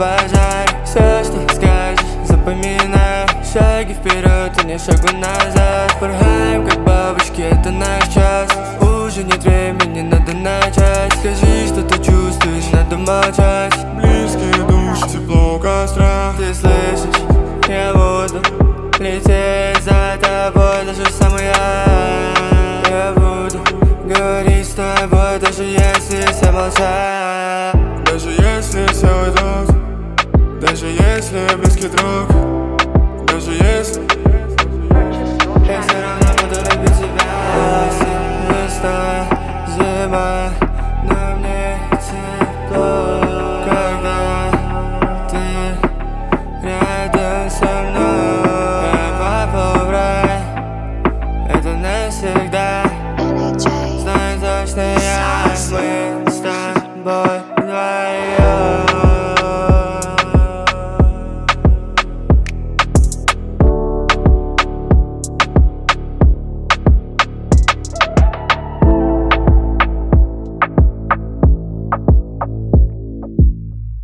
базаре. Все, что скажешь, запоминаю. Шаги вперед и не шагу назад. Порхаем, как бабочки, это наш час. Уже нет времени, надо начать. Скажи, что ты чувствуешь, надо молчать. Близкие души, тепло у костра. Ты слышишь, я буду лететь за тобой, даже в самый ад. Я буду говорить с тобой, даже если все молчат. Даже если все уйдут, даже если близкий друг, даже если я все равно буду любить тебя. Осень, весна, зима, но мне тепло, когда ты рядом со мной. Я попал в рай, это навсегда. Знаю точно я, мы с тобой.